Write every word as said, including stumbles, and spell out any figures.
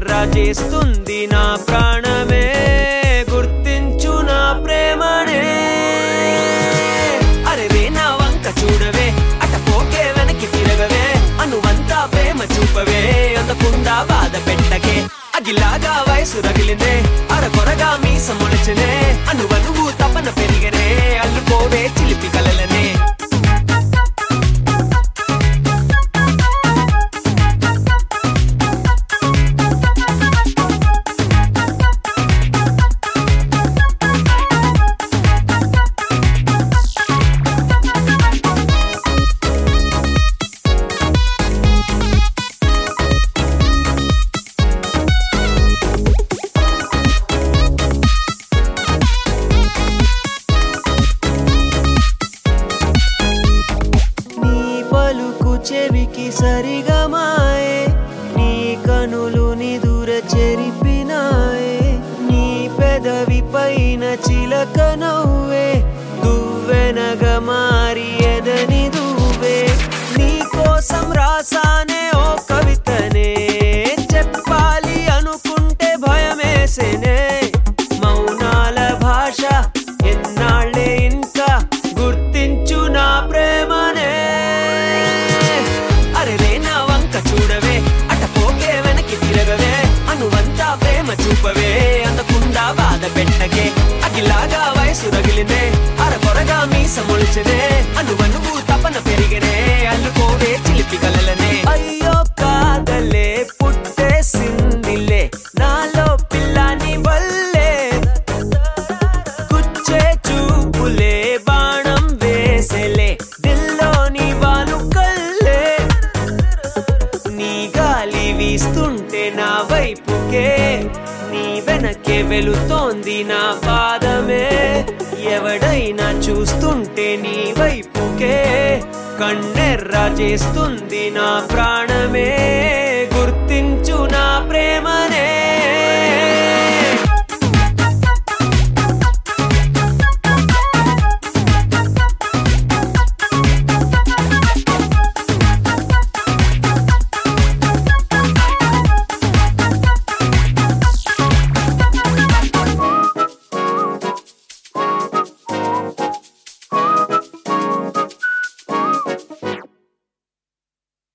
కన్నెర్రా చేస్తుంది నా ప్రాణమే గుర్తించు నా ప్రేమనే అరే నా వంక చూడవే అట పోకే వెనక్కి తిరగవే అనువంతా ప్రేమ చూపవే అందకుండా బాధ పెట్టకే అగిలాగా వయసు రగిలినే అరకొరగా మీస మొలచనే అనువనువు తపన పెరిగనే అల్లుకోవే చిలిపి కలలనే చెవికి సరిగమాయే నీ కనులు నిదుర చెరిపినాయే నీ పెదవి పైన చిలక నవ్వే దువ్వెనగా మారి ఎదని దువ్వే నీ కోసం రాసానే ఓ కవితనే చెప్పాలి అనుకుంటే భయమేసేనే మౌనాల భాష ఎన్నాళ్ళే ఇంకా గుర్తించు నా ప్రేమనే చూడవే అట పోకే వెనక్కి తిరగవే అనువంతా ప్రేమ చూపవే అందకుండా బాధ పెట్టకే అగిలాగా వయసు రగిలినే అరకొరగా మీస మొలిచనే అనువనువు తపన పెరిగనే అల్లుకోవే చిలిపి కలలనే అయ్యో కాదలే పుట్టేసిందిలే నాలో పిల్లని వల్లే కుచ్చే చూపులే బాణం వేసేలే దిల్లోని వాలు కల్లే నీ గాలి వీస్తుంటే నా వైపుకే నీ వెనకే వెళుతోంది నా పాదమే ఎవడైనా చూస్తుంటే నీ వైపుకే కన్నెర్రా చేస్తుంది నా ప్రాణమే